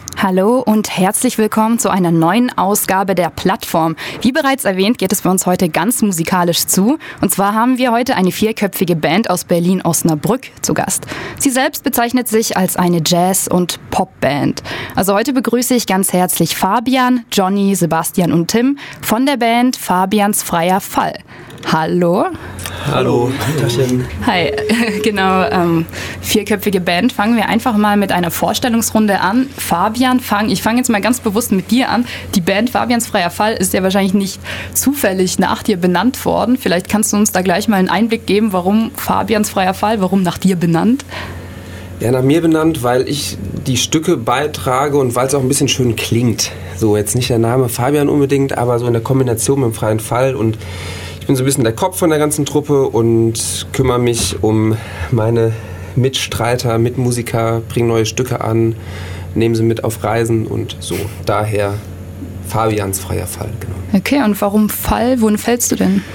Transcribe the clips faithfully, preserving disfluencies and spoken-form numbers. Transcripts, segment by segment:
Hallo und herzlich willkommen zu einer neuen Ausgabe der Plattform. Wie bereits erwähnt, geht es bei uns heute ganz musikalisch zu. Und zwar haben wir heute eine vierköpfige Band aus Berlin-Osnabrück zu Gast. Sie selbst bezeichnet sich als eine Jazz- und Popband. Also heute begrüße ich ganz herzlich Fabian, Johnny, Sebastian und Tim von der Band Fabians Freier Fall. Hallo. Hallo. Hallo. Hi, genau, ähm, vierköpfige Band. Fangen wir einfach mal mit einer Vorstellungsrunde an. Fabian, fang, ich fange jetzt mal ganz bewusst mit dir an. Die Band Fabians Freier Fall ist ja wahrscheinlich nicht zufällig nach dir benannt worden. Vielleicht kannst du uns da gleich mal einen Einblick geben, warum Fabians Freier Fall, warum nach dir benannt? Ja, nach mir benannt, weil ich die Stücke beitrage und weil es auch ein bisschen schön klingt. So, jetzt nicht der Name Fabian unbedingt, aber so in der Kombination mit dem Freien Fall. Und ich bin so ein bisschen der Kopf von der ganzen Truppe und kümmere mich um meine Mitstreiter, Mitmusiker, bringe neue Stücke an, nehme sie mit auf Reisen und so. Daher Fabians Freier Fall, genau. Okay, und warum Fall? Wohin fällst du denn?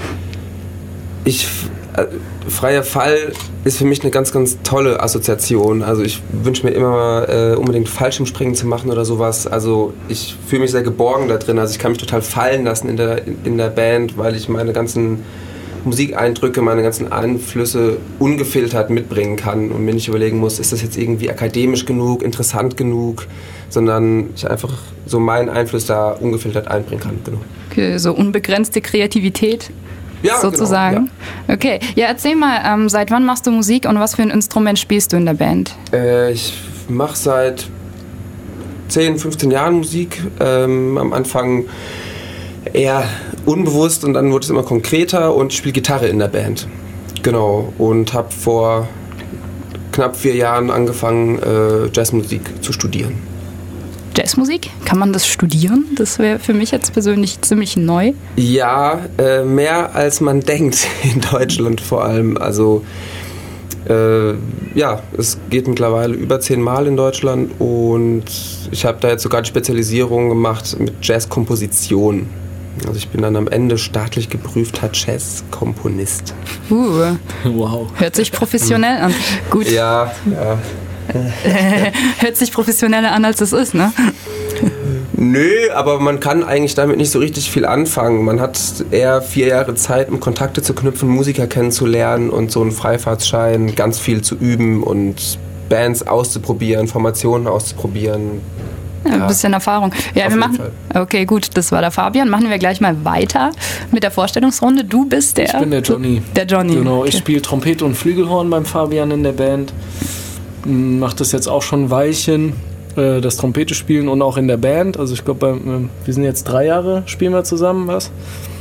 Ich... Äh, Freier Fall ist für mich eine ganz, ganz tolle Assoziation. Also ich wünsche mir immer mal, äh, unbedingt Fallschirmspringen zu machen oder sowas. Also ich fühle mich sehr geborgen da drin. Also ich kann mich total fallen lassen in der, in, in der Band, weil ich meine ganzen Musikeindrücke, meine ganzen Einflüsse ungefiltert mitbringen kann und mir nicht überlegen muss, ist das jetzt irgendwie akademisch genug, interessant genug, sondern ich einfach so meinen Einfluss da ungefiltert einbringen kann. Genau. Okay, so unbegrenzte Kreativität. Ja, sozusagen. Genau, ja. Okay, ja, erzähl mal, ähm, seit wann machst du Musik und was für ein Instrument spielst du in der Band? Äh, ich mache seit zehn, fünfzehn Jahren Musik. Ähm, am Anfang eher unbewusst und dann wurde es immer konkreter und ich spiele Gitarre in der Band. Genau, und habe vor knapp vier Jahren angefangen, äh, Jazzmusik zu studieren. Jazzmusik? Kann man das studieren? Das wäre für mich jetzt persönlich ziemlich neu. Ja, äh, mehr als man denkt in Deutschland vor allem. Also äh, ja, es geht mittlerweile über zehn Mal in Deutschland und ich habe da jetzt sogar die Spezialisierung gemacht mit Jazzkomposition. Also ich bin dann am Ende staatlich geprüfter Jazzkomponist. Uh, wow. Hört sich professionell an. Gut. Ja, ja. Hört sich professioneller an, als es ist, ne? Nö, aber man kann eigentlich damit nicht so richtig viel anfangen. Man hat eher vier Jahre Zeit, um Kontakte zu knüpfen, Musiker kennenzulernen und so einen Freifahrtschein, ganz viel zu üben und Bands auszuprobieren, Formationen auszuprobieren. Ja, ein bisschen Erfahrung. Ja, wir machen. Fall. Okay, gut, das war der Fabian. Machen wir gleich mal weiter mit der Vorstellungsrunde. Du bist der... Ich bin der Johnny. Der Johnny. Genau, okay. Ich spiele Trompete und Flügelhorn beim Fabian in der Band. Macht das jetzt auch schon ein Weilchen, äh, das Trompete spielen und auch in der Band. Also ich glaube, äh, wir sind jetzt drei Jahre, spielen wir zusammen was.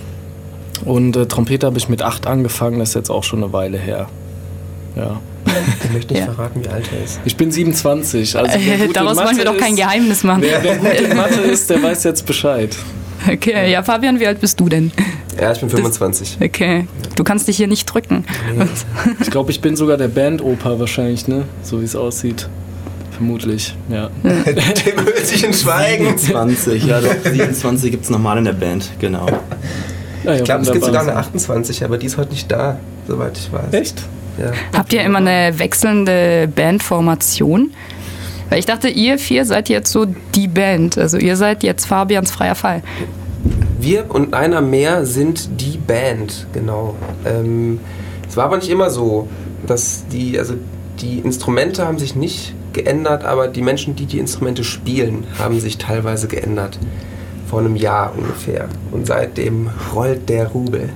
Und äh, Trompete habe ich mit acht angefangen, das ist jetzt auch schon eine Weile her. Ja. Ich möchte nicht ja. verraten, wie alt er ist. Ich bin siebenundzwanzig. Also wer gut Daraus in Mathe wollen wir doch kein ist, Geheimnis machen. Wer, wer gut in Mathe ist, der weiß jetzt Bescheid. Okay, ja, Fabian, wie alt bist du denn? Ja, ich bin fünfundzwanzig. Das, okay, du kannst dich hier nicht drücken. Nee. Ich glaube, ich bin sogar der Bandoper wahrscheinlich, ne? So wie es aussieht. Vermutlich, ja. Dem hört sich in Schweigen. siebenundzwanzig, ja, doch, siebenundzwanzig gibt es normal in der Band, genau. Ja, ja, ich glaube, es gibt sogar eine achtundzwanzig, aber die ist heute nicht da, soweit ich weiß. Echt? Ja. Habt ihr immer eine wechselnde Bandformation? Weil ich dachte, ihr vier seid jetzt so die Band. Also ihr seid jetzt Fabians Freier Fall. Wir und einer mehr sind die Band, genau. Ähm, es war aber nicht immer so, dass die, also die Instrumente haben sich nicht geändert, aber die Menschen, die die Instrumente spielen, haben sich teilweise geändert. Vor einem Jahr ungefähr. Und seitdem rollt der Rubel.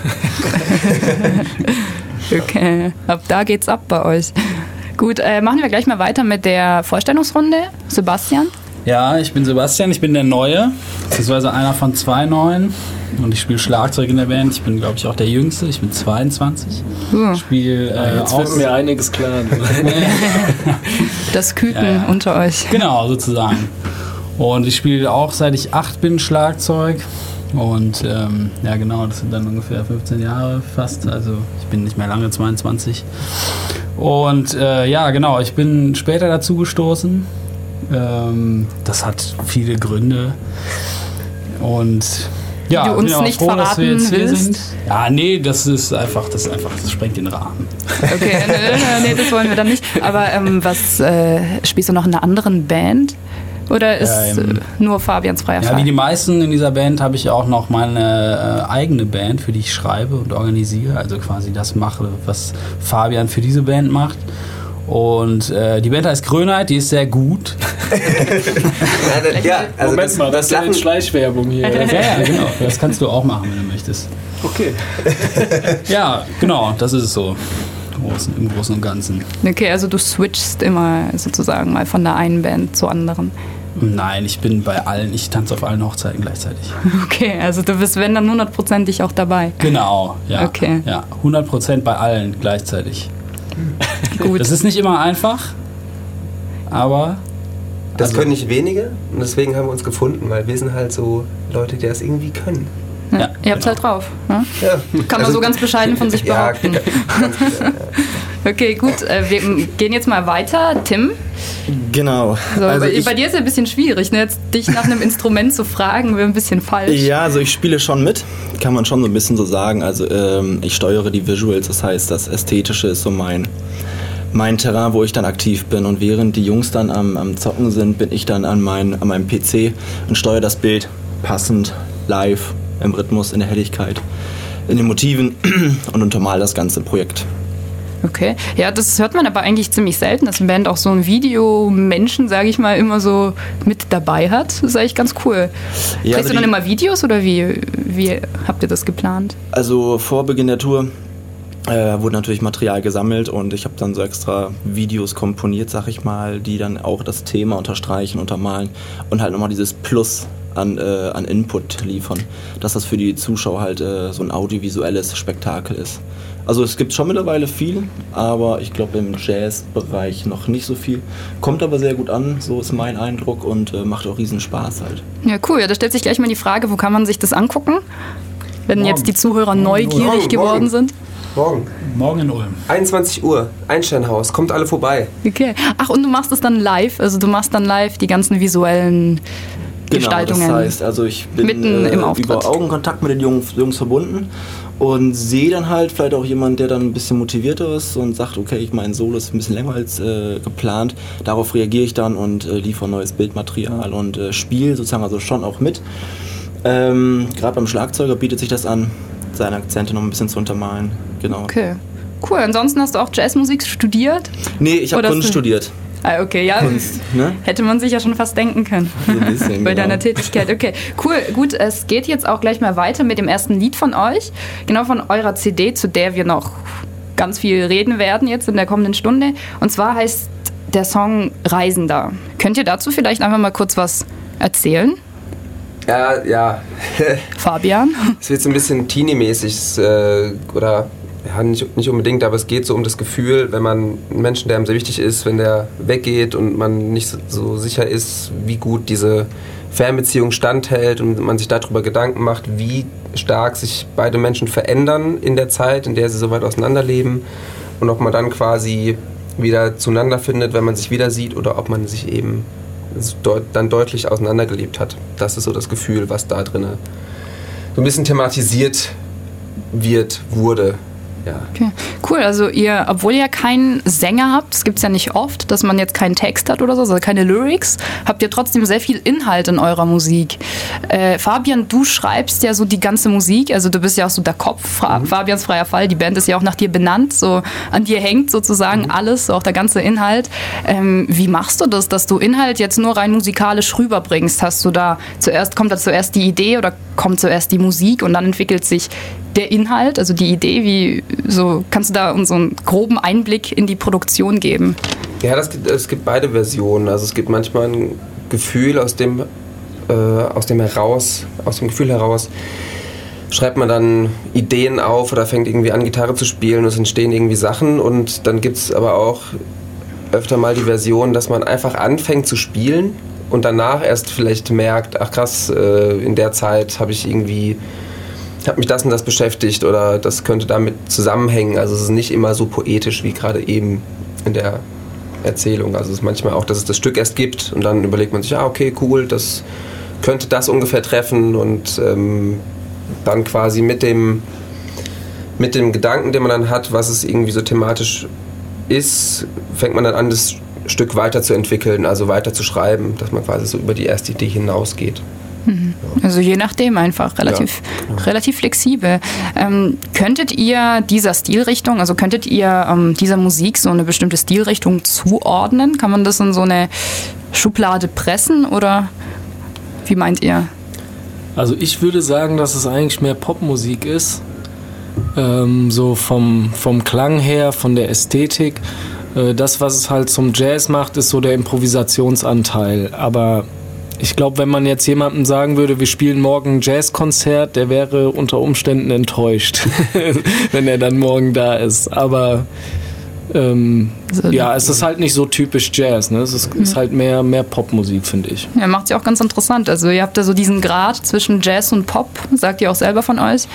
Okay, ab da geht's ab bei euch. Gut, äh, machen wir gleich mal weiter mit der Vorstellungsrunde. Sebastian? Ja, ich bin Sebastian, ich bin der Neue, beziehungsweise einer von zwei Neuen. Und ich spiele Schlagzeug in der Band. Ich bin, glaube ich, auch der Jüngste. Ich bin zweiundzwanzig. Uh. Ich spiele äh, ja, jetzt auch wird mir einiges klar. Das Küken ja, ja. unter euch. Genau, sozusagen. Und ich spiele auch, seit ich acht bin, Schlagzeug. Und ähm, ja, genau, das sind dann ungefähr fünfzehn Jahre fast. Also ich bin nicht mehr lange, zweiundzwanzig. Und äh, ja, genau, ich bin später dazu gestoßen. Ähm, das hat viele Gründe. Und ja, die du uns bin nicht froh, verraten dass wir jetzt hier willst. sind. Ja, nee, das ist einfach, das ist einfach, das sprengt den Rahmen. Okay, nee, nee, das wollen wir dann nicht. Aber ähm, was, äh, spielst du noch in einer anderen Band? Oder ist Ja, ähm, nur Fabians freier Ja, Fall? wie die meisten in dieser Band habe ich auch noch meine äh, eigene Band, für die ich schreibe und organisiere. Also quasi das mache, was Fabian für diese Band macht. Und äh, die Band heißt Grönheit, die ist sehr gut. ja, also Moment das, mal, das das ist ja eine Lachen, Schleichwerbung hier. Ja, ja, genau. Das kannst du auch machen, wenn du möchtest. Okay. Ja, genau, das ist es so. Großen, im Großen und Ganzen. Okay, also du switchst immer sozusagen mal von der einen Band zur anderen. Nein, ich bin bei allen, ich tanze auf allen Hochzeiten gleichzeitig. Okay, also du bist, wenn dann hundertprozentig auch dabei. Genau, ja. Okay. Ja, hundert Prozent bei allen gleichzeitig. Gut. Das ist nicht immer einfach, aber... das also, können nicht wenige und deswegen haben wir uns gefunden, weil wir sind halt so Leute, die das irgendwie können. Ja, Ja, ihr habt's genau. halt drauf. Ne? Ja. Kann man so ganz bescheiden von sich Ja, behaupten. ganz klar, ja. Okay, gut. Äh, wir gehen jetzt mal weiter. Tim, Genau. so, also bei, ich, bei dir ist es ein bisschen schwierig, ne? Jetzt dich nach einem Instrument zu fragen, wäre ein bisschen falsch. ja, also ich spiele schon mit, kann man schon so ein bisschen so sagen. Also ähm, ich steuere die Visuals, das heißt, das Ästhetische ist so mein, mein Terrain, wo ich dann aktiv bin. Und während die Jungs dann am, am Zocken sind, bin ich dann an, mein, an meinem P C und steuere das Bild passend, live, im Rhythmus, in der Helligkeit, in den Motiven und untermal das ganze Projekt. Okay, ja, das hört man aber eigentlich ziemlich selten, dass eine Band auch so ein Videomenschen, sage ich mal, immer so mit dabei hat. Das ist eigentlich ganz cool. Ja, Drehst also du dann die- immer Videos oder wie, wie habt ihr das geplant? Also vor Beginn der Tour äh, wurde natürlich Material gesammelt und ich habe dann so extra Videos komponiert, sag ich mal, die dann auch das Thema unterstreichen, untermalen und halt nochmal dieses Plus an, äh, an Input liefern, dass das für die Zuschauer halt äh, so ein audiovisuelles Spektakel ist. Also es gibt schon mittlerweile viel, aber ich glaube im Jazz-Bereich noch nicht so viel. Kommt aber sehr gut an, so ist mein Eindruck und äh, macht auch riesen Spaß halt. Ja, cool. Ja, da stellt sich gleich mal die Frage, wo kann man sich das angucken? Wenn Morgen. jetzt die Zuhörer neugierig Morgen, geworden morgen. sind. Morgen, Morgen in Ulm. einundzwanzig Uhr, Einsteinhaus, kommt alle vorbei. Okay. Ach, und du machst es dann live? Also du machst dann live die ganzen visuellen Gestaltungen. Genau, das heißt, also ich bin Mitten äh, im Auftritt. über Augenkontakt mit den Jungs, Jungs verbunden und sehe dann halt vielleicht auch jemanden, der dann ein bisschen motivierter ist und sagt, okay, ich mein Solo ist ein bisschen länger als äh, geplant. Darauf reagiere ich dann und äh, liefere neues Bildmaterial und äh, spiele sozusagen also schon auch mit. Ähm, Gerade beim Schlagzeuger bietet sich das an, seine Akzente noch ein bisschen zu untermalen. Genau. Okay. Cool. Ansonsten hast du auch Jazzmusik studiert? Nee, ich habe Oder Kunst hast du- studiert. Ah, okay, ja. Kunst, ne? Hätte man sich ja schon fast denken können. So ein bisschen, Bei genau. deiner Tätigkeit. Okay, cool. Gut, es geht jetzt auch gleich mal weiter mit dem ersten Lied von euch. Genau von eurer C D, zu der wir noch ganz viel reden werden jetzt in der kommenden Stunde. Und zwar heißt der Song Reisender. Könnt ihr dazu vielleicht einfach mal kurz was erzählen? Ja, ja. Fabian? Es wird so ein bisschen teenie-mäßig äh, oder ja, nicht, nicht unbedingt, aber es geht so um das Gefühl, wenn man einen Menschen, der einem sehr wichtig ist, wenn der weggeht und man nicht so, so sicher ist, wie gut diese Fernbeziehung standhält und man sich darüber Gedanken macht, wie stark sich beide Menschen verändern in der Zeit, in der sie so weit auseinanderleben und ob man dann quasi wieder zueinander findet, wenn man sich wieder sieht oder ob man sich eben deut- dann deutlich auseinandergelebt hat. Das ist so das Gefühl, was da drin so ein bisschen thematisiert wird, wurde. Ja. Okay. Cool, also ihr, obwohl ihr keinen Sänger habt, das gibt es ja nicht oft, dass man jetzt keinen Text hat oder so, also keine Lyrics, habt ihr trotzdem sehr viel Inhalt in eurer Musik. Äh, Fabian, du schreibst ja so die ganze Musik, also du bist ja auch so der Kopf, Fra- Mhm. Fabians freier Fall, die Band ist ja auch nach dir benannt, so an dir hängt sozusagen Mhm. alles, so auch der ganze Inhalt. Ähm, wie machst du das, dass du Inhalt jetzt nur rein musikalisch rüberbringst? Hast du da zuerst, kommt da zuerst die Idee oder kommt zuerst die Musik und dann entwickelt sich der Inhalt, also die Idee, wie so kannst du da uns so einen groben Einblick in die Produktion geben? Ja, das, gibt- es gibt beide Versionen. Also es gibt manchmal ein Gefühl, aus dem, äh, aus dem heraus, aus dem Gefühl heraus schreibt man dann Ideen auf oder fängt irgendwie an, Gitarre zu spielen und es entstehen irgendwie Sachen. Und dann gibt es aber auch öfter mal die Version, dass man einfach anfängt zu spielen und danach erst vielleicht merkt, ach krass, äh, in der Zeit habe ich irgendwie hat mich das und das beschäftigt oder das könnte damit zusammenhängen. Also es ist nicht immer so poetisch wie gerade eben in der Erzählung. Also es ist manchmal auch, dass es das Stück erst gibt und dann überlegt man sich, ah okay, cool, das könnte das ungefähr treffen und ähm, dann quasi mit dem, mit dem Gedanken, den man dann hat, was es irgendwie so thematisch ist, fängt man dann an, das Stück weiterzuentwickeln, also weiter zu schreiben, dass man quasi so über die erste Idee hinausgeht. Mhm. Also je nachdem einfach, relativ, ja, genau. relativ flexibel. Ähm, könntet ihr dieser Stilrichtung, also könntet ihr ähm, dieser Musik so eine bestimmte Stilrichtung zuordnen? Kann man das in so eine Schublade pressen oder wie meint ihr? Also ich würde sagen, dass es eigentlich mehr Popmusik ist, ähm, so vom, vom Klang her, von der Ästhetik. Äh, das, was es halt zum Jazz macht, ist so der Improvisationsanteil, aber ich glaube, wenn man jetzt jemandem sagen würde, wir spielen morgen ein Jazzkonzert, der wäre unter Umständen enttäuscht, wenn er dann morgen da ist. Aber ähm, so, ja, es ist halt nicht so typisch Jazz, ne? Es ist, mhm. ist halt mehr, mehr Popmusik, finde ich. Ja, macht sie auch ganz interessant. Also ihr habt da so diesen Grad zwischen Jazz und Pop, sagt ihr auch selber von euch.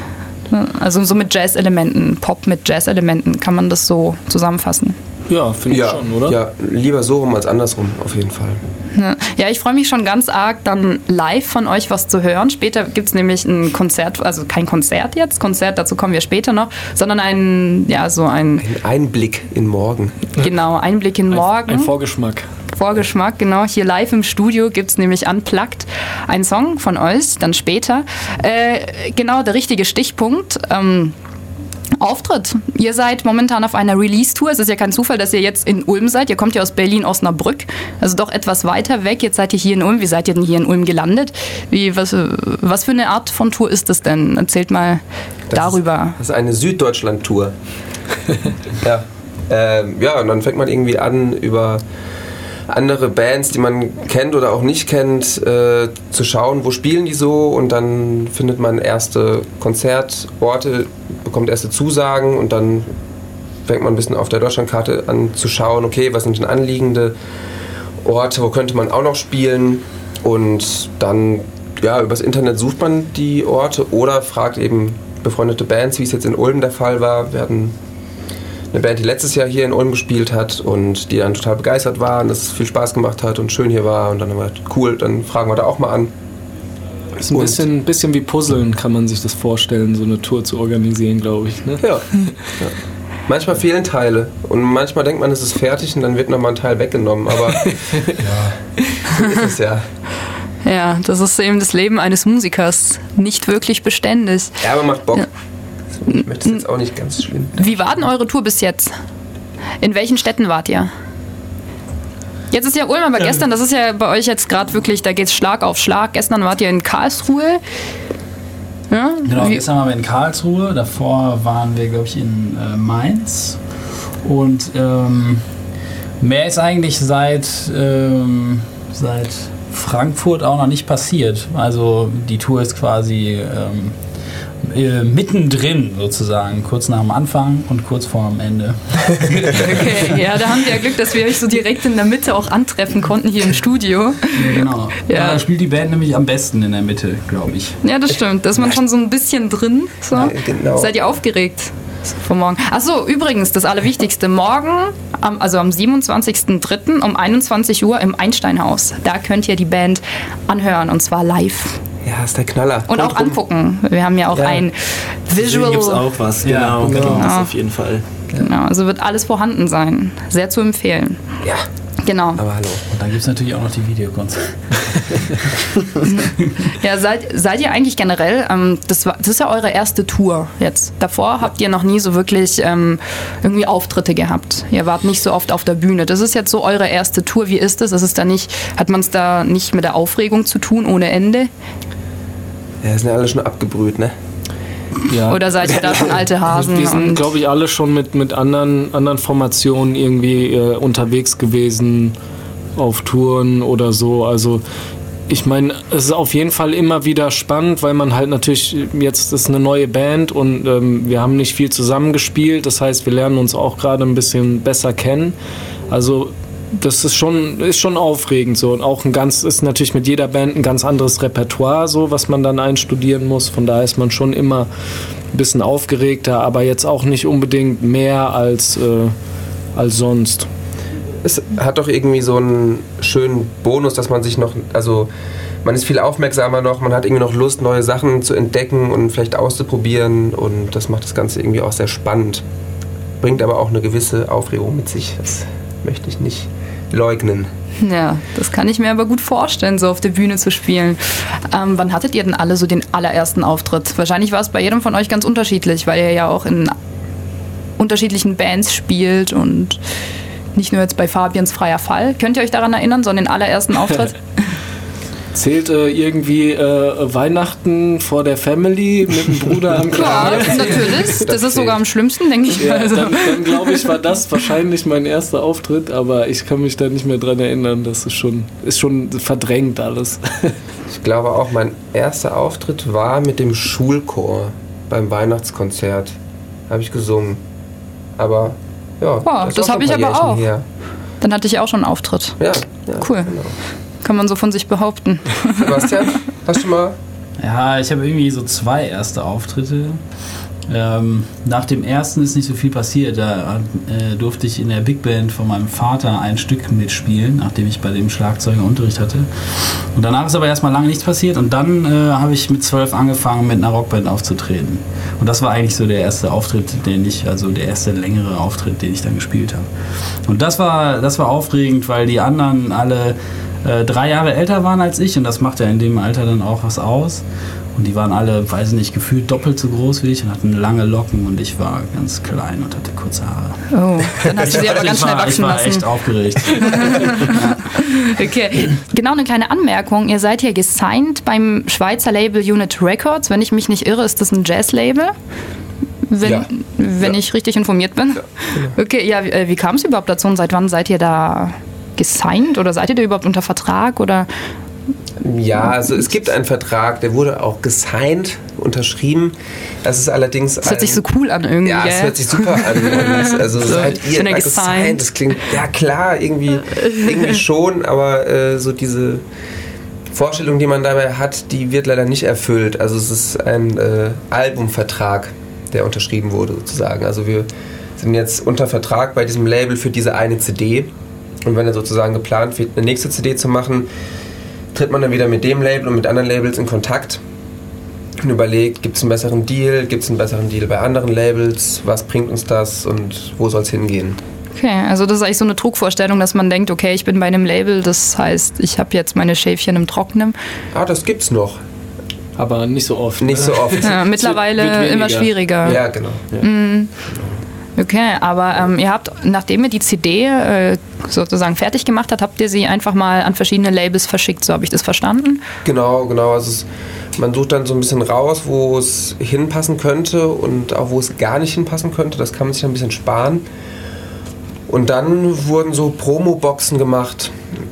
Also so mit Jazz-Elementen, Pop mit Jazz-Elementen, kann man das so zusammenfassen? Ja, finde ich ja, schon, oder? Ja, lieber so rum als andersrum, auf jeden Fall. Ja, ich freue mich schon ganz arg, dann live von euch was zu hören. Später gibt es nämlich ein Konzert, also kein Konzert jetzt, Konzert, dazu kommen wir später noch, sondern ein, ja, so ein... Ein Einblick in morgen. Genau, Einblick in morgen. Ein, ein Vorgeschmack. Vorgeschmack, genau. Hier live im Studio gibt es nämlich Unplugged, einen Song von euch, dann später. Äh, genau, der richtige Stichpunkt. Ähm, Auftritt. Ihr seid momentan auf einer Release-Tour. Es ist ja kein Zufall, dass ihr jetzt in Ulm seid. Ihr kommt ja aus Berlin-Osnabrück, also doch etwas weiter weg. Jetzt seid ihr hier in Ulm. Wie seid ihr denn hier in Ulm gelandet? Wie, was, was für eine Art von Tour ist das denn? Erzählt mal das darüber. Ist, das ist eine Süddeutschland-Tour. ja. Ähm, ja, und dann fängt man irgendwie an, über andere Bands, die man kennt oder auch nicht kennt, äh, zu schauen, wo spielen die so, und dann findet man erste Konzertorte, bekommt erste Zusagen, und dann fängt man ein bisschen auf der Deutschlandkarte an zu schauen, okay, was sind denn anliegende Orte, wo könnte man auch noch spielen, und dann ja, übers Internet sucht man die Orte oder fragt eben befreundete Bands, wie es jetzt in Ulm der Fall war. Wir hatten eine Band, die letztes Jahr hier in Ulm gespielt hat und die dann total begeistert waren, dass es viel Spaß gemacht hat und schön hier war, und dann haben wir gedacht, cool, dann fragen wir da auch mal an. Das ist ein bisschen, bisschen wie Puzzeln, kann man sich das vorstellen, so eine Tour zu organisieren, glaube ich. Ne? Ja. ja. Manchmal fehlen Teile und manchmal denkt man, es ist fertig und dann wird nochmal ein Teil weggenommen, aber ja, so ist es ja. Ja, das ist eben das Leben eines Musikers, nicht wirklich beständig. Ja, aber macht Bock. Ja. Ich möchte es jetzt auch nicht ganz schlimm. Wie war denn eure Tour bis jetzt? In welchen Städten wart ihr? Jetzt ist ja Ulm, aber ähm. gestern, das ist ja bei euch jetzt gerade wirklich, da geht's Schlag auf Schlag. Gestern wart ihr in Karlsruhe. Ja? Genau, Wie? gestern waren wir in Karlsruhe, davor waren wir, glaube ich, in äh, Mainz. Und ähm, mehr ist eigentlich seit, ähm, seit Frankfurt auch noch nicht passiert. Also die Tour ist quasi... Ähm, Äh, mittendrin sozusagen, kurz nach dem Anfang und kurz vor dem Ende. Okay, ja, da haben wir ja Glück, dass wir euch so direkt in der Mitte auch antreffen konnten hier im Studio. Ja, genau. Ja. Da spielt die Band nämlich am besten in der Mitte, glaube ich. Ja, das stimmt. Da ist man schon so ein bisschen drin. So. Ja, genau. Seid ihr aufgeregt vor morgen? Achso, übrigens, das Allerwichtigste. Morgen, also am siebenundzwanzigsten dritten um einundzwanzig Uhr im Einsteinhaus. Da könnt ihr die Band anhören, und zwar live. Ja, ist der Knaller. Und, und auch rum. Angucken. Wir haben ja auch ja. ein Visual. Gibt es auch was, genau. Ja, genau. genau. Das auf jeden Fall. Genau, also wird alles vorhanden sein. Sehr zu empfehlen. Ja. Genau. Aber hallo. Und dann gibt es natürlich auch noch die Videokonzerte. Ja, seid, seid ihr eigentlich generell, ähm, das, war, das ist ja eure erste Tour jetzt. Davor habt ihr noch nie so wirklich ähm, irgendwie Auftritte gehabt. Ihr wart nicht so oft auf der Bühne. Das ist jetzt so eure erste Tour. Wie ist das? Ist es da nicht, hat man es da nicht mit der Aufregung zu tun, ohne Ende? Ja, sind ja alle schon abgebrüht, ne? Ja. Oder seid ihr da schon alte Hasen? Wir sind, glaube ich, alle schon mit, mit anderen, anderen Formationen irgendwie äh, unterwegs gewesen, auf Touren oder so. Also ich meine, es ist auf jeden Fall immer wieder spannend, weil man halt natürlich, jetzt ist eine neue Band und ähm, wir haben nicht viel zusammengespielt. Das heißt, wir lernen uns auch gerade ein bisschen besser kennen. Also das ist schon, ist schon aufregend so, und auch ein ganz, ist natürlich mit jeder Band ein ganz anderes Repertoire so, was man dann einstudieren muss. Von daher ist man schon immer ein bisschen aufgeregter, aber jetzt auch nicht unbedingt mehr als, äh, als sonst. Es hat doch irgendwie so einen schönen Bonus, dass man sich noch, also man ist viel aufmerksamer noch, man hat irgendwie noch Lust, neue Sachen zu entdecken und vielleicht auszuprobieren, und das macht das Ganze irgendwie auch sehr spannend. Bringt aber auch eine gewisse Aufregung mit sich. Das möchte ich nicht leugnen. Ja, das kann ich mir aber gut vorstellen, so auf der Bühne zu spielen. Ähm, wann hattet ihr denn alle so den allerersten Auftritt? Wahrscheinlich war es bei jedem von euch ganz unterschiedlich, weil ihr ja auch in unterschiedlichen Bands spielt und nicht nur jetzt bei Fabians Freier Fall. Könnt ihr euch daran erinnern, so an den allerersten Auftritt? Zählt äh, irgendwie äh, Weihnachten vor der Family mit dem Bruder am Ja, Klavier? natürlich. Das, das ist sogar am schlimmsten, denke ich Ja, mal. Also. dann, dann glaube ich, war das wahrscheinlich mein erster Auftritt, aber ich kann mich da nicht mehr dran erinnern. Das ist schon, ist schon verdrängt alles. Ich glaube auch, mein erster Auftritt war mit dem Schulchor beim Weihnachtskonzert. Habe ich gesungen. Aber ja, Wow, ist das auch schon habe ein ich paar aber Jährchen auch. her. Dann hatte ich auch schon einen Auftritt. Ja, ja, Cool. Genau. Kann man so von sich behaupten. Sebastian, hast du mal? Ja, ich habe irgendwie so zwei erste Auftritte. Ähm, nach dem ersten ist nicht so viel passiert. Da äh, durfte ich in der Big Band von meinem Vater ein Stück mitspielen, nachdem ich bei dem Schlagzeuger Unterricht hatte. Und danach ist aber erstmal lange nichts passiert. Und dann äh, habe ich mit zwölf angefangen, mit einer Rockband aufzutreten. Und das war eigentlich so der erste Auftritt, den ich, also der erste längere Auftritt, den ich dann gespielt habe. Und das war, das war aufregend, weil die anderen alle äh, drei Jahre älter waren als ich. Und das macht ja in dem Alter dann auch was aus. Und die waren alle, weiß ich nicht, gefühlt doppelt so groß wie ich und hatten lange Locken und ich war ganz klein und hatte kurze Haare. Oh, dann hast du sie aber ganz schnell wachsen Ich war lassen. echt aufgeregt. Okay, genau, eine kleine Anmerkung. Ihr seid hier gesigned beim Schweizer Label Unit Records. Wenn ich mich nicht irre, ist das ein Jazz-Label? Wenn, Ja. wenn Ja. ich richtig informiert bin. Ja, genau. Okay, ja, wie, wie kam es überhaupt dazu und seit wann seid ihr da gesigned oder seid ihr da überhaupt unter Vertrag oder? Ja, also es gibt einen Vertrag, der wurde auch gesigned, unterschrieben. Das ist allerdings. Das hört sich so cool an irgendwie. Ja, es gell? hört sich super an. Und also So, seid ich ihr bin ja da gesigned. gesigned. Das klingt, ja klar, irgendwie, irgendwie schon, aber äh, so diese Vorstellung, die man dabei hat, die wird leider nicht erfüllt. Also es ist ein äh, Albumvertrag, der unterschrieben wurde sozusagen. Also wir sind jetzt unter Vertrag bei diesem Label für diese eine C D. Und wenn er sozusagen geplant wird, eine nächste C D zu machen, tritt man dann wieder mit dem Label und mit anderen Labels in Kontakt und überlegt, gibt es einen besseren Deal, gibt es einen besseren Deal bei anderen Labels, was bringt uns das und wo soll es hingehen? Okay, also das ist eigentlich so eine Trugvorstellung, dass man denkt, okay, ich bin bei einem Label, das heißt, ich habe jetzt meine Schäfchen im Trockenen. Ah, das gibt's noch. Aber nicht so oft. Nicht so oft. Ja, mittlerweile wird weniger. immer schwieriger. Ja, genau. Mhm. Okay, aber ähm, ihr habt, nachdem ihr die C D äh, sozusagen fertig gemacht habt, habt ihr sie einfach mal an verschiedene Labels verschickt, so habe ich das verstanden? Genau, genau. Also es, man sucht dann so ein bisschen raus, wo es hinpassen könnte und auch wo es gar nicht hinpassen könnte. Das kann man sich dann ein bisschen sparen. Und dann wurden so Promo-Boxen gemacht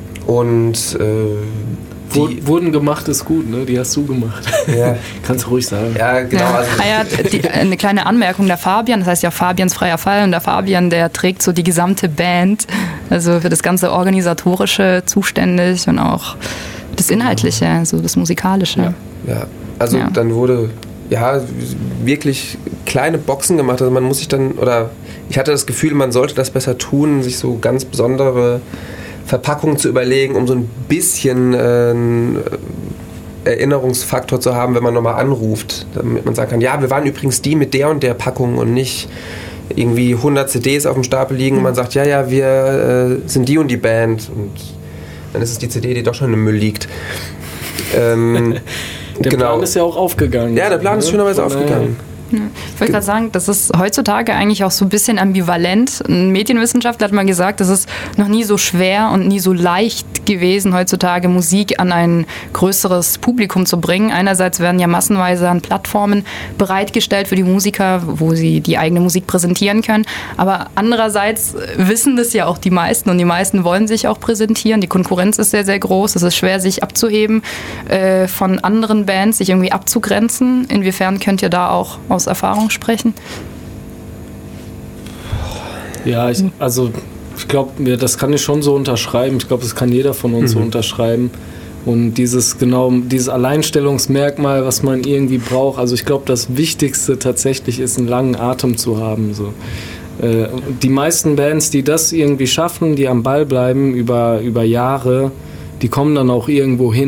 und äh, die, Wurden gemacht ist gut, ne? Die hast du gemacht. ja, Kannst du ruhig sagen. ja, genau. Ja. Also, Ah ja, die, eine kleine Anmerkung, der Fabian, das heißt ja Fabians Freier Fall und der Fabian, der trägt so die gesamte Band, also für das ganze Organisatorische zuständig und auch das Inhaltliche, also das Musikalische. Ja. ja, also Ja. dann wurde ja wirklich kleine Boxen gemacht. Also man muss sich dann, oder ich hatte das Gefühl, man sollte das besser tun, sich so ganz besondere Verpackungen zu überlegen, um so ein bisschen äh, einen Erinnerungsfaktor zu haben, wenn man nochmal anruft, damit man sagen kann, ja, wir waren übrigens die mit der und der Packung und nicht irgendwie hundert C Ds auf dem Stapel liegen und man sagt, ja, ja, wir äh, sind die und die Band und dann ist es die C D, die doch schon im Müll liegt. Ähm, Der genau. Plan ist ja auch aufgegangen. Ja, der Plan ist schönerweise Von daher- aufgegangen. Ich wollte gerade sagen, das ist heutzutage eigentlich auch so ein bisschen ambivalent. Ein Medienwissenschaftler hat mal gesagt, es ist noch nie so schwer und nie so leicht gewesen, heutzutage Musik an ein größeres Publikum zu bringen. Einerseits werden ja massenweise an Plattformen bereitgestellt für die Musiker, wo sie die eigene Musik präsentieren können. Aber andererseits wissen das ja auch die meisten und die meisten wollen sich auch präsentieren. Die Konkurrenz ist sehr, sehr groß. Es ist schwer, sich abzuheben äh, von anderen Bands, sich irgendwie abzugrenzen. Inwiefern könnt ihr da auch aus Erfahrung sprechen? Ja, ich, also ich glaube, das kann ich schon so unterschreiben. Ich glaube, das kann jeder von uns Mhm. so unterschreiben. Und dieses genau, dieses Alleinstellungsmerkmal, was man irgendwie braucht. Also ich glaube, das Wichtigste tatsächlich ist, einen langen Atem zu haben. So. Äh, die meisten Bands, die das irgendwie schaffen, die am Ball bleiben über, über Jahre, die kommen dann auch irgendwo hin.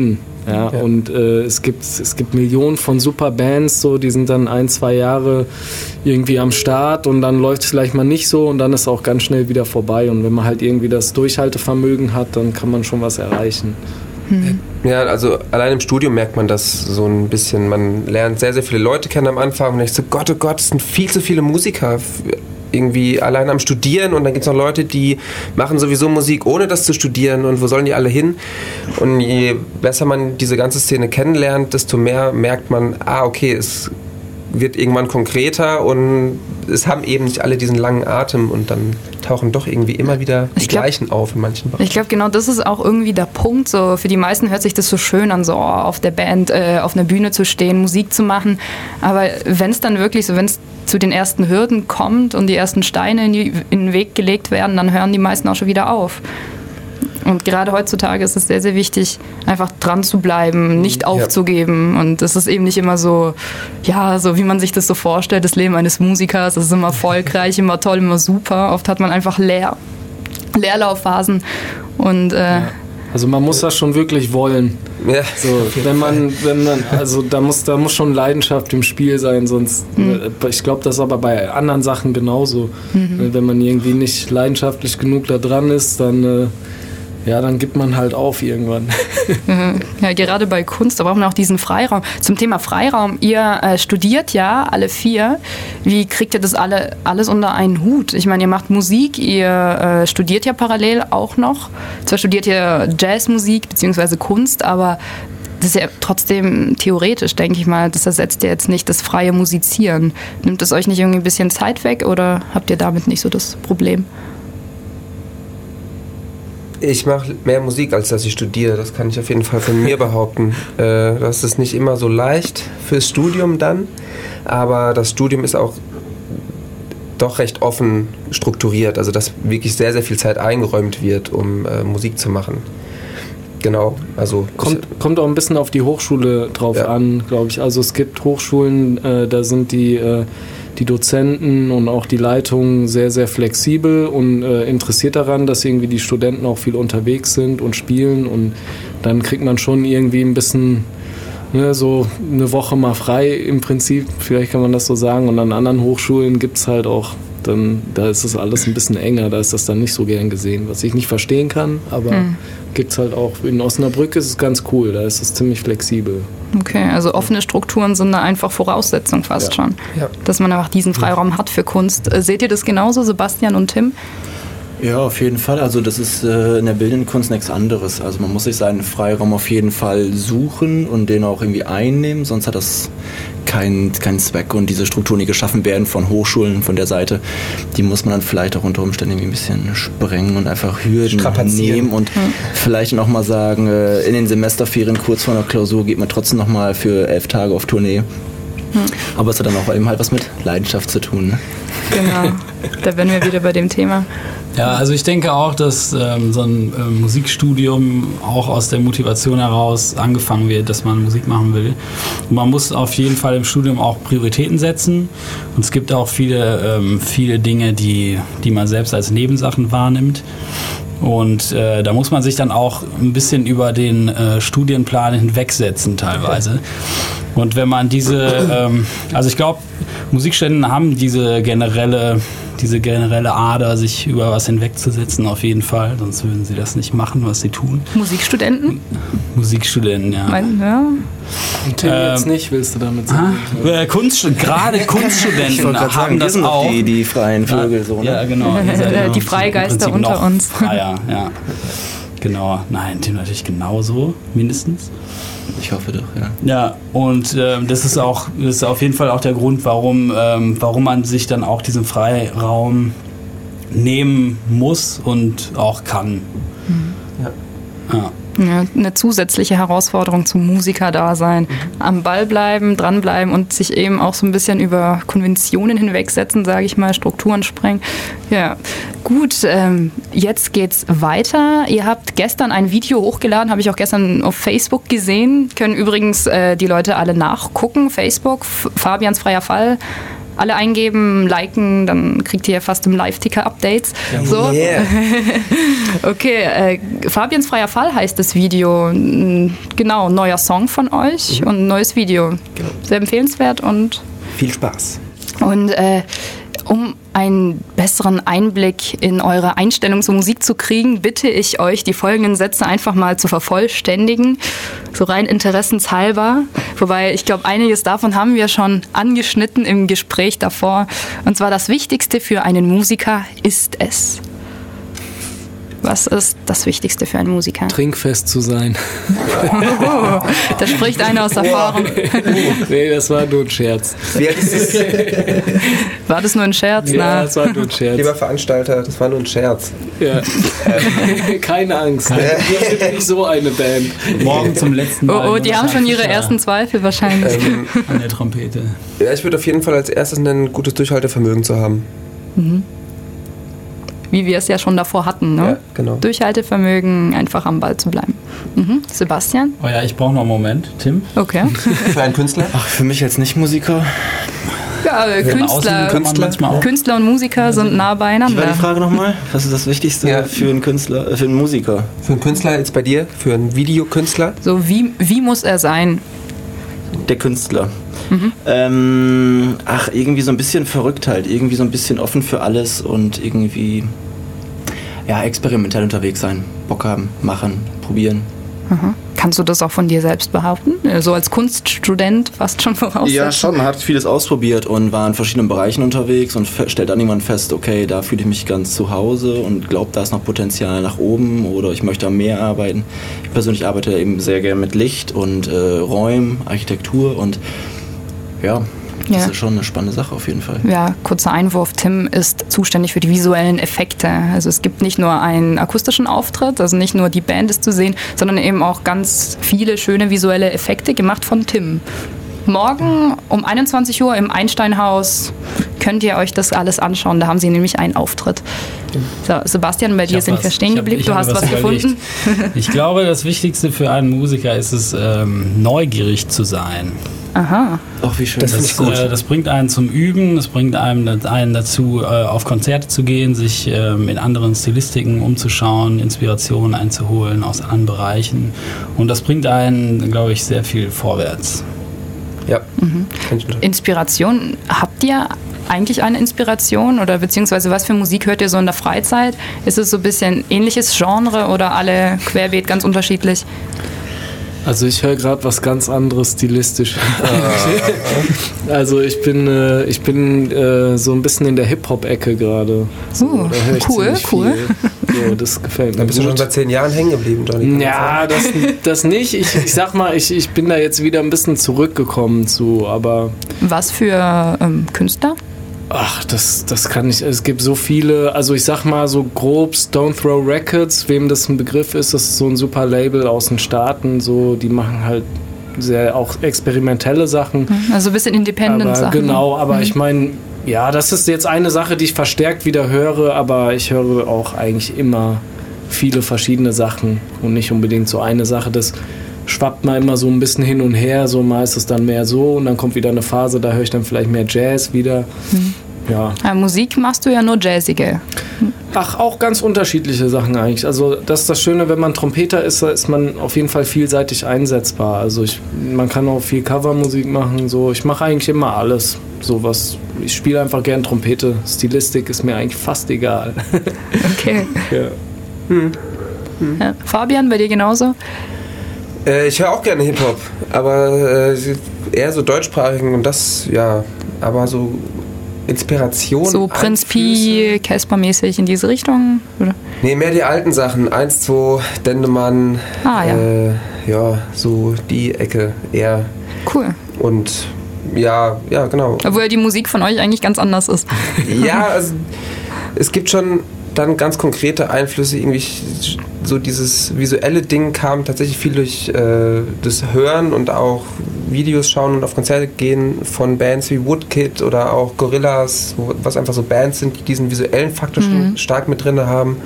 Ja, Ja. und äh, es gibt es gibt Millionen von super Bands, so, die sind dann ein, zwei Jahre irgendwie am Start und dann läuft es vielleicht mal nicht so und dann ist auch ganz schnell wieder vorbei. Und wenn man halt irgendwie das Durchhaltevermögen hat, dann kann man schon was erreichen. Ja, also allein im Studium merkt man das so ein bisschen. Man lernt sehr, sehr viele Leute kennen am Anfang und ich so, Gott, oh Gott, es sind viel zu viele Musiker f- irgendwie allein am Studieren und dann gibt es noch Leute, die machen sowieso Musik, ohne das zu studieren und wo sollen die alle hin? Und je besser man diese ganze Szene kennenlernt, desto mehr merkt man, ah, okay, es wird irgendwann konkreter und es haben eben nicht alle diesen langen Atem und dann tauchen doch irgendwie immer wieder die Ich glaub- gleichen auf in manchen Bereichen. Ich glaube, genau das ist auch irgendwie der Punkt. So, für die meisten hört sich das so schön an, so oh, auf der Band, äh, auf einer Bühne zu stehen, Musik zu machen. Aber wenn es dann wirklich so, wenn es zu den ersten Hürden kommt und die ersten Steine in, die, in den Weg gelegt werden, dann hören die meisten auch schon wieder auf. Und gerade heutzutage ist es sehr, sehr wichtig, einfach dran zu bleiben, nicht aufzugeben. Und es ist eben nicht immer so, ja, so wie man sich das so vorstellt, das Leben eines Musikers, das ist immer erfolgreich, immer toll, immer super. Oft hat man einfach Leer, Leerlaufphasen. Und äh, Also man muss das schon wirklich wollen. Ja. So, wenn man, wenn man, also da muss, da muss schon Leidenschaft im Spiel sein, sonst, äh, ich glaube, das ist aber bei anderen Sachen genauso. Äh, Wenn man irgendwie nicht leidenschaftlich genug da dran ist, dann, äh, ja, dann gibt man halt auf irgendwann. ja, gerade bei Kunst, da braucht man auch diesen Freiraum. Zum Thema Freiraum, ihr äh, studiert ja alle vier. Wie kriegt ihr das alle, alles unter einen Hut? Ich meine, ihr macht Musik, ihr äh, studiert ja parallel auch noch. Zwar studiert ihr Jazzmusik bzw. Kunst, aber das ist ja trotzdem theoretisch, denke ich mal. Das ersetzt ja jetzt nicht das freie Musizieren. Nimmt es euch nicht irgendwie ein bisschen Zeit weg oder habt ihr damit nicht so das Problem? Ich mache mehr Musik, als dass ich studiere. Das kann ich auf jeden Fall von mir behaupten. Äh, das ist nicht immer so leicht fürs Studium dann, aber das Studium ist auch doch recht offen strukturiert, also dass wirklich sehr, sehr viel Zeit eingeräumt wird, um äh, Musik zu machen. Genau, also Kommt, kommt auch ein bisschen auf die Hochschule drauf Ja. an, glaube ich. Also es gibt Hochschulen, äh, da sind die, äh, die Dozenten und auch die Leitungen sehr, sehr flexibel und äh, interessiert daran, dass irgendwie die Studenten auch viel unterwegs sind und spielen und dann kriegt man schon irgendwie ein bisschen, ne, so eine Woche mal frei im Prinzip, vielleicht kann man das so sagen. Und an anderen Hochschulen gibt es halt auch, dann, da ist das alles ein bisschen enger, da ist das dann nicht so gern gesehen, was ich nicht verstehen kann, aber Hm. gibt es halt auch, in Osnabrück ist es ganz cool, da ist es ziemlich flexibel. Okay, also offene Strukturen sind da einfach Voraussetzung fast Ja. schon. Ja. Dass man einfach diesen Freiraum hat für Kunst. Äh, Seht ihr das genauso, Sebastian und Tim? Ja, auf jeden Fall. Also das ist äh, in der bildenden Kunst nichts anderes. Also man muss sich seinen Freiraum auf jeden Fall suchen und den auch irgendwie einnehmen, sonst hat das keinen keinen Zweck. Und diese Strukturen, die geschaffen werden von Hochschulen, von der Seite, die muss man dann vielleicht auch unter Umständen irgendwie ein bisschen sprengen und einfach Hürden Strapazieren. nehmen und vielleicht noch mal sagen, äh, in den Semesterferien kurz vor einer Klausur geht man trotzdem noch mal für elf Tage auf Tournee. Aber es hat dann auch eben halt was mit Leidenschaft zu tun. Ne? Genau, da wären wir wieder bei dem Thema. Ja, also ich denke auch, dass ähm, so ein ähm, Musikstudium auch aus der Motivation heraus angefangen wird, dass man Musik machen will. Und man muss auf jeden Fall im Studium auch Prioritäten setzen. Und es gibt auch viele, ähm, viele Dinge, die, die man selbst als Nebensachen wahrnimmt. Und äh, da muss man sich dann auch ein bisschen über den äh, Studienplan hinwegsetzen teilweise. Und wenn man diese, ähm, also ich glaube, Musikstudenten haben diese generelle, diese generelle Ader, sich über was hinwegzusetzen, auf jeden Fall. Sonst würden sie das nicht machen, was sie tun. Musikstudenten? Musikstudenten, ja. Mein, ja. Und Tim Ähm, jetzt nicht, willst du damit Ah, sagen? äh, Kunst, gerade Kunststudenten Ich wollte gerade haben sagen, wir das sind doch auch. die, die freien Vögel. So, ne? Ja, genau. Ihr seid ja Die im Freigeister Prinzip unter noch uns. Freier, ja. Genau. Nein, Tim natürlich genauso, mindestens. Ich hoffe doch, ja. Ja, und ähm, das ist auch, das ist auf jeden Fall auch der Grund, warum, ähm, warum man sich dann auch diesen Freiraum nehmen muss und auch kann. Ja. Ja. Ja, eine zusätzliche Herausforderung zum Musiker-Dasein. Am Ball bleiben, dranbleiben und sich eben auch so ein bisschen über Konventionen hinwegsetzen, sage ich mal, Strukturen sprengen. Ja, gut, ähm, jetzt geht's weiter. Ihr habt gestern ein Video hochgeladen, habe ich auch gestern auf Facebook gesehen. Können übrigens äh, die Leute alle nachgucken. Facebook, F- Fabians freier Fall. alle eingeben, liken, dann kriegt ihr fast im Live-Ticker-Updates. Ja, so. Yeah. Okay, äh, Fabians freier Fall heißt das Video. Genau, neuer Song von euch mhm. und ein neues Video. Genau. Sehr empfehlenswert und viel Spaß. Und äh, um einen besseren Einblick in eure Einstellung zur Musik zu kriegen, bitte ich euch, die folgenden Sätze einfach mal zu vervollständigen, so rein interessenshalber. Wobei, ich glaube, einiges davon haben wir schon angeschnitten im Gespräch davor. Und zwar: Das Wichtigste für einen Musiker ist es. Was ist das Wichtigste für einen Musiker? Trinkfest zu sein. Oh, da spricht einer aus Erfahrung. Nee, das war nur ein Scherz. Wie alt ist es? War das nur ein Scherz? Ja, Na. das war nur ein Scherz. Lieber Veranstalter, das war nur ein Scherz. Ja. Ähm. Keine Angst. Wir sind nicht so eine Band. Morgen zum letzten Mal. Oh, oh, die haben schon ihre ersten Zweifel wahrscheinlich. Ähm, An der Trompete. Ja, ich würde auf jeden Fall als erstes nennen, gutes Durchhaltevermögen zu haben. Mhm. Wie wir es ja schon davor hatten, ne? Ja, genau. Durchhaltevermögen, einfach am Ball zu bleiben. Mhm. Sebastian? Oh ja, ich brauche noch einen Moment. Tim? Okay. Für einen Künstler? Ach, für mich als Nicht-Musiker. Ja, äh, Künstler, Künstler, Künstler und Musiker sind nah beieinander. Wie war die Frage nochmal? Was ist das Wichtigste ja. für einen Künstler, äh, für einen Musiker? Für einen Künstler jetzt bei dir? Für einen Videokünstler? So, wie, wie muss er sein? Der Künstler. Mhm. Ähm, ach, irgendwie so ein bisschen verrückt halt. Irgendwie so ein bisschen offen für alles und irgendwie ja, experimentell unterwegs sein. Bock haben, machen, probieren. Mhm. Kannst du das auch von dir selbst behaupten? So als Kunststudent fast schon voraussetzen? Ja, schon. Man hat vieles ausprobiert und war in verschiedenen Bereichen unterwegs und stellt dann irgendwann fest, okay, da fühle ich mich ganz zu Hause und glaube, da ist noch Potenzial nach oben oder ich möchte am mehr arbeiten. Ich persönlich arbeite eben sehr gerne mit Licht und äh, Räumen, Architektur und ja, das ja. ist schon eine spannende Sache auf jeden Fall. Ja, kurzer Einwurf. Tim ist zuständig für die visuellen Effekte. Also es gibt nicht nur einen akustischen Auftritt, also nicht nur die Band ist zu sehen, sondern eben auch ganz viele schöne visuelle Effekte gemacht von Tim. Morgen um einundzwanzig Uhr im Einsteinhaus könnt ihr euch das alles anschauen. Da haben sie nämlich einen Auftritt. So, Sebastian, bei dir sind wir stehen geblieben. Du hast was, was gefunden. Ich glaube, das Wichtigste für einen Musiker ist es, ähm, neugierig zu sein. Aha. Ach, wie schön. Das, das, gut. Äh, das bringt einen zum Üben, das bringt einem, einen dazu, äh, auf Konzerte zu gehen, sich ähm, in anderen Stilistiken umzuschauen, Inspirationen einzuholen aus anderen Bereichen. Und das bringt einen, glaube ich, sehr viel vorwärts. Ja. Mhm. Inspiration, habt ihr eigentlich eine Inspiration oder beziehungsweise was für Musik hört ihr so in der Freizeit? Ist es so ein bisschen ähnliches Genre oder alle querbeet ganz unterschiedlich? Also ich höre gerade was ganz anderes stilistisch. Also ich bin, äh, ich bin äh, so ein bisschen in der Hip-Hop-Ecke gerade. So, uh, cool, cool. So, das gefällt mir. Da bist du schon seit zehn Jahren hängen geblieben, Johnny. Ja, das, das nicht. Ich, ich sag mal, ich, ich bin da jetzt wieder ein bisschen zurückgekommen zu, aber... Was für ähm, Künstler? Ach, das, das kann ich, es gibt so viele, also ich sag mal so grob Stone Throw Records, wem das ein Begriff ist, das ist so ein super Label aus den Staaten, so, die machen halt sehr auch experimentelle Sachen. Also ein bisschen Independent-Sachen. Genau, aber mhm. ich meine, ja, das ist jetzt eine Sache, die ich verstärkt wieder höre, aber ich höre auch eigentlich immer viele verschiedene Sachen und nicht unbedingt so eine Sache, das schwappt mal immer so ein bisschen hin und her, so mal ist es dann mehr so und dann kommt wieder eine Phase, da höre ich dann vielleicht mehr Jazz wieder. Mhm. Ja. Ja, Musik machst du ja nur jazzige. Ach, auch ganz unterschiedliche Sachen eigentlich. Also das ist das Schöne, wenn man Trompeter ist, da ist man auf jeden Fall vielseitig einsetzbar. Also ich, man kann auch viel Covermusik machen. So. Ich mache eigentlich immer alles. So was, ich spiele einfach gern Trompete. Stilistik ist mir eigentlich fast egal. Okay. Ja. Hm. Hm. Ja. Fabian, bei dir genauso? Ich höre auch gerne Hip-Hop, aber äh, eher so deutschsprachigen und das, ja, aber so Inspiration. So Prinz Pi, Casper-mäßig in diese Richtung? Oder? Nee, mehr die alten Sachen. Eins, zwei, Dendemann. Ah, ja. Äh, ja, so die Ecke eher. Cool. Und ja, ja, genau. Obwohl ja die Musik von euch eigentlich ganz anders ist. Ja, also, es gibt schon dann ganz konkrete Einflüsse, irgendwie so dieses visuelle Ding kam tatsächlich viel durch äh, das Hören und auch Videos schauen und auf Konzerte gehen von Bands wie Woodkid oder auch Gorillaz, wo, was einfach so Bands sind, die diesen visuellen Faktor mhm. schon stark mit drin haben.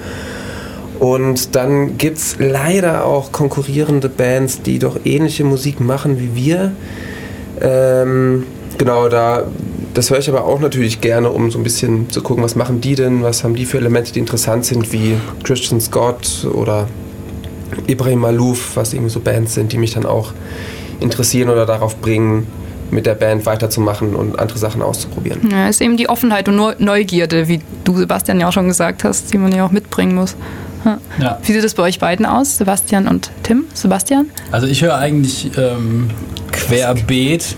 Und dann gibt es leider auch konkurrierende Bands, die doch ähnliche Musik machen wie wir. Ähm, genau, da das höre ich aber auch natürlich gerne, um so ein bisschen zu gucken, was machen die denn, was haben die für Elemente, die interessant sind, wie Christian Scott oder Ibrahim Malouf, was irgendwie so Bands sind, die mich dann auch interessieren oder darauf bringen, mit der Band weiterzumachen und andere Sachen auszuprobieren. Ja, ist eben die Offenheit und Neugierde, wie du, Sebastian, ja auch schon gesagt hast, die man ja auch mitbringen muss. Ja. Ja. Wie sieht es bei euch beiden aus, Sebastian und Tim? Sebastian? Also ich höre eigentlich ähm, querbeet.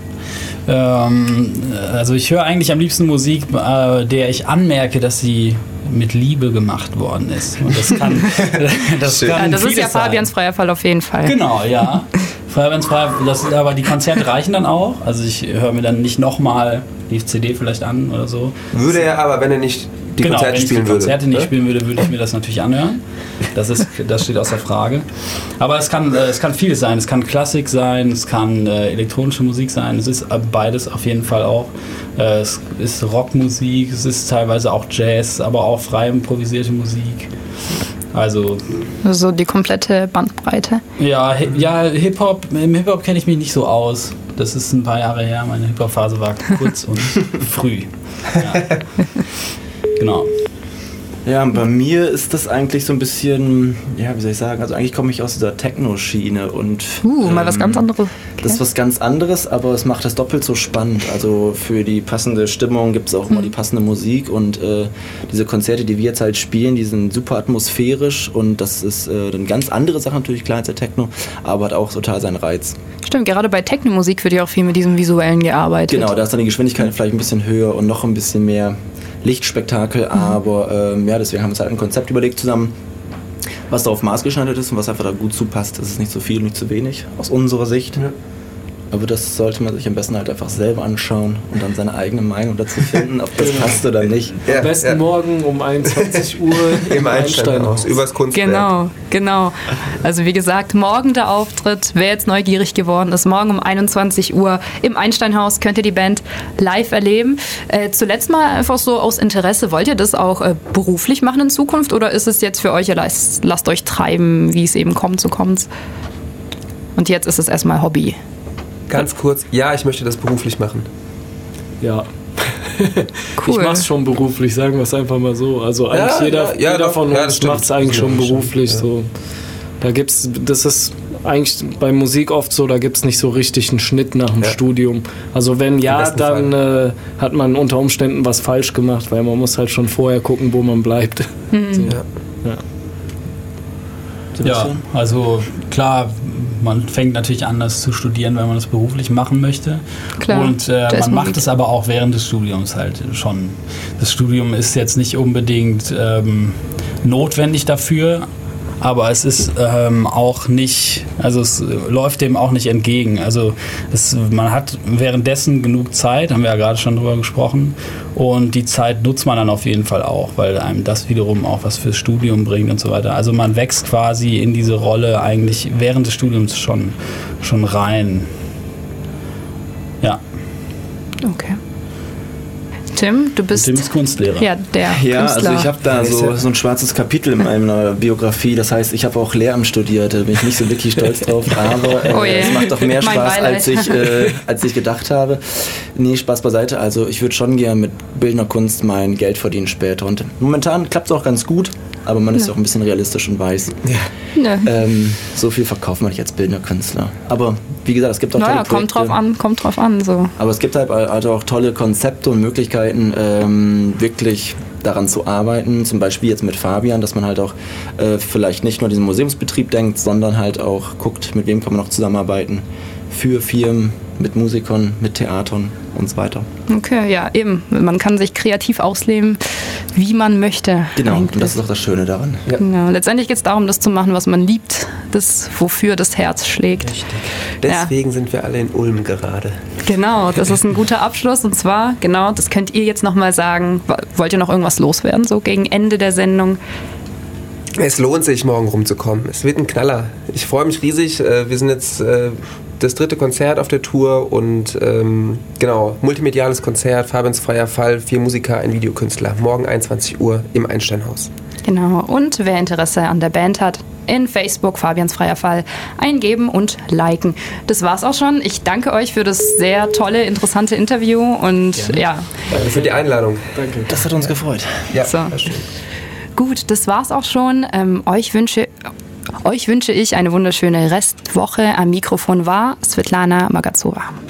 Ähm, also ich höre eigentlich am liebsten Musik, äh, der ich anmerke, dass sie mit Liebe gemacht worden ist. Und das kann, das kann ja, das ist ja sein. Fabians freier Fall auf jeden Fall. Genau, ja. Fabians freier, das sind aber die Konzerte reichen dann auch. Also ich höre mir dann nicht nochmal die C D vielleicht an oder so. Würde er aber, wenn er nicht die genau, Konzerte spielen würde. Wenn ich die Konzerte würde, nicht ne? spielen würde, würde ich mir das natürlich anhören. Das, ist, das steht außer Frage. Aber es kann, äh, es kann vieles sein. Es kann Klassik sein, es kann äh, elektronische Musik sein. Es ist äh, beides auf jeden Fall auch. Äh, es ist Rockmusik, es ist teilweise auch Jazz, aber auch frei improvisierte Musik. Also so die komplette Bandbreite. Ja, hi, ja Hip-Hop, im Hip-Hop kenne ich mich nicht so aus. Das ist ein paar Jahre her. Meine Hip-Hop-Phase war kurz und früh. Ja. Genau. Ja, bei mir ist das eigentlich so ein bisschen, ja, wie soll ich sagen, also eigentlich komme ich aus dieser Techno-Schiene und Uh, mal ähm, was ganz anderes. Okay. Das ist was ganz anderes, aber es macht das doppelt so spannend. Also für die passende Stimmung gibt es auch immer hm. die passende Musik und äh, diese Konzerte, die wir jetzt halt spielen, die sind super atmosphärisch und das ist äh, eine ganz andere Sache natürlich, klar als der Techno, aber hat auch total seinen Reiz. Stimmt, gerade bei Techno-Musik wird ja auch viel mit diesem Visuellen gearbeitet. Genau, da ist dann die Geschwindigkeit vielleicht ein bisschen höher und noch ein bisschen mehr Lichtspektakel, mhm. aber ähm, ja, deswegen haben wir uns halt ein Konzept überlegt zusammen, was da auf Maß geschneidert ist und was einfach da gut zupasst. Das ist nicht zu viel, nicht zu wenig, aus unserer Sicht. Ja. Aber das sollte man sich am besten halt einfach selber anschauen und dann seine eigene Meinung dazu finden, ob das passt oder nicht. Ja, am besten ja. morgen um einundzwanzig Uhr im Einsteinhaus. Übers Kunstwerk. Genau, genau. Also wie gesagt, morgen der Auftritt. Wer jetzt neugierig geworden ist, morgen um einundzwanzig Uhr im Einsteinhaus könnt ihr die Band live erleben. Äh, zuletzt mal einfach so aus Interesse, wollt ihr das auch äh, beruflich machen in Zukunft oder ist es jetzt für euch, ihr lasst, lasst euch treiben, wie es eben kommt, so kommt's? Und jetzt ist es erstmal Hobby. Ganz kurz, ja, ich möchte das beruflich machen. Ja. Cool. Ich mach's schon beruflich, sagen wir es einfach mal so. Also eigentlich ja, jeder, ja, ja, jeder von ja, uns macht es eigentlich schon beruflich. Ja. So. Da gibt's, das ist eigentlich bei Musik oft so, da gibt es nicht so richtig einen Schnitt nach dem ja. Studium. Also wenn ja, dann äh, hat man unter Umständen was falsch gemacht, weil man muss halt schon vorher gucken, wo man bleibt. Mhm. So. Ja. Ja. Ja, also klar, man fängt natürlich an, das zu studieren, wenn man das beruflich machen möchte. Klar, und äh, man macht es aber auch während des Studiums halt schon. Das Studium ist jetzt nicht unbedingt ähm, notwendig dafür, aber es ist ähm, auch nicht, also es läuft dem auch nicht entgegen. Also es, man hat währenddessen genug Zeit, haben wir ja gerade schon drüber gesprochen, und die Zeit nutzt man dann auf jeden Fall auch, weil einem das wiederum auch was fürs Studium bringt und so weiter. Also man wächst quasi in diese Rolle eigentlich während des Studiums schon, schon rein. Ja. Okay. Tim, du bist... Tim ist Kunstlehrer. Ja, der ja, Künstler. also ich habe da so, so ein schwarzes Kapitel in meiner Biografie. Das heißt, ich habe auch Lehramt studiert. Da bin ich nicht so wirklich stolz drauf. Aber äh, oh es macht doch mehr mein Spaß, Beileid. als ich, äh, als ich gedacht habe. Nee, Spaß beiseite. Also ich würde schon gerne mit bildender Kunst mein Geld verdienen später. Und momentan klappt es auch ganz gut. Aber man ist ja auch ein bisschen realistisch und weiß, ja. Ja. Ähm, so viel verkauft man nicht als bildender Künstler. Aber wie gesagt, es gibt auch naja, tolle Projekte. kommt drauf an, kommt drauf an. So. Aber es gibt halt also auch tolle Konzepte und Möglichkeiten, ähm, wirklich daran zu arbeiten. Zum Beispiel jetzt mit Fabian, dass man halt auch äh, vielleicht nicht nur diesen Museumsbetrieb denkt, sondern halt auch guckt, mit wem kann man noch zusammenarbeiten. Für Firmen, mit Musikern, mit Theatern und so weiter. Okay, ja, eben. Man kann sich kreativ ausleben, wie man möchte. Genau, eigentlich. Und das ist auch das Schöne daran. Ja. Genau. Letztendlich geht es darum, das zu machen, was man liebt, das, wofür das Herz schlägt. Richtig. Deswegen ja. sind wir alle in Ulm gerade. Genau, das ist ein guter Abschluss. Und zwar, genau, das könnt ihr jetzt nochmal sagen. Wollt ihr noch irgendwas loswerden, so gegen Ende der Sendung? Es lohnt sich, morgen rumzukommen. Es wird ein Knaller. Ich freue mich riesig. Wir sind jetzt das dritte Konzert auf der Tour und ähm, genau, multimediales Konzert, Fabians freier Fall, vier Musiker, ein Videokünstler. Morgen einundzwanzig Uhr im Einsteinhaus. Genau, und wer Interesse an der Band hat, in Facebook Fabians freier Fall eingeben und liken. Das war's auch schon. Ich danke euch für das sehr tolle, interessante Interview und ja. ja. Danke für die Einladung. Danke. Das hat uns gefreut. Ja, so. war schön. Gut, das war's auch schon. Ähm, euch wünsche Euch wünsche ich eine wunderschöne Restwoche. Am Mikrofon war Svetlana Magazova.